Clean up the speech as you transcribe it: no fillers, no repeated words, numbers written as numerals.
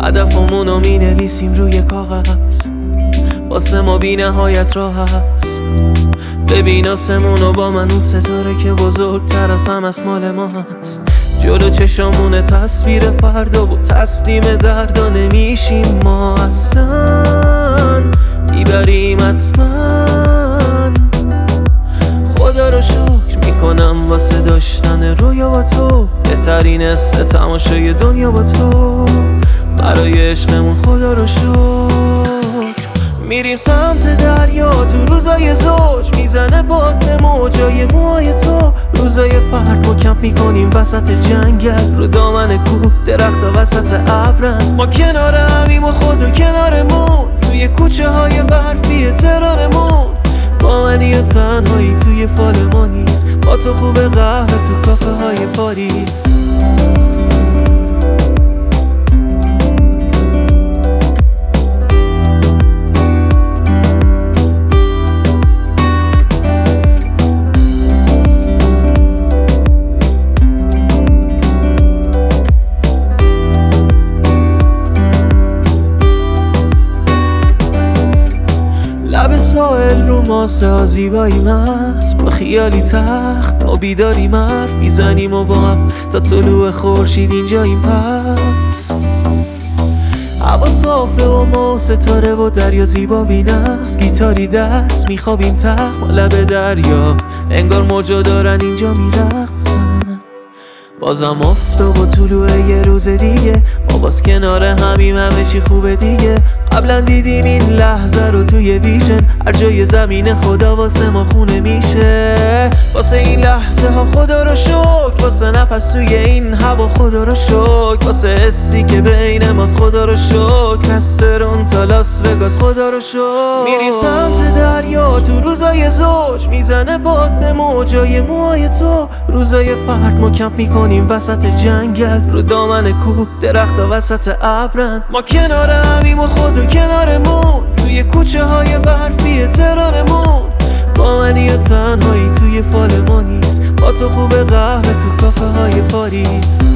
هدفمونو می نویسیم روی کاغذ، واسه ما بی نهایت راه هست. ببین آسمونو با من، اون ستاره که بزرگتر از هم از مال ما هست. جلو چشامون تصویر فردا و تسلیم دردا نمیشیم ما اصلا، میبریم حتما. خدا رو شکر میکنم واسه داشتن رویا با تو، بهترین حس تماشای دنیا با تو. برای عشقمون خدا رو شکر. میریم سمت دریا تو روزای زوج، میزنه باد موجای موهای تو. روزای فرد ما کمپ میکنیم وسط جنگل، رو دامن کوه درخت وسط ابرن. ما کنار همیم و خود کنارمون، توی کوچه های برفی تهرانمون. با منی و تنهایی توی فال ما نیست، با تو خوب قهوه تو کافه های پاریس. ساحل رو ماسه ها زیبایی مست، با خیالی تخت ما بیداریم حرف میزنیم و با هم تا طلوع خورشید اینجاییم. پس هوا صافه و ما ستاره و دریا زیبا بینقص، گیتاری دست میخوابیم تخت ما لب دریا، انگار موجا دارن اینجا میرقصن. بازم آفتاب و طلوع یه روز دیگه، ما باز کنار همیم، همه چی خوبه دیگه. قبلا دیدیم این لحظه رو توی ویژن، هر جای زمین خدا واسه ما خونه میشه. واسه این لحظه ها خدا رو شکر، واسه نفس توی این هوا خدا رو شکر، واسه حسی که بین ماست خدا رو شکر. از سرون تا لاس وگاس خدا رو شکر. میریم سمت دریا تو روزای زوج، میزنه باد به موجای موهای تو. روزای فرد ما کمپ میکنیم وسط جنگل، رو دامن کوه درخت وسط ابرن. ما کنار همیم و خود کنارمون، توی کوچه های برفی تهرانمون. با منی و تنهایی توی فال ما نیست، با تو خوب قهوه تو کافه های پاریس.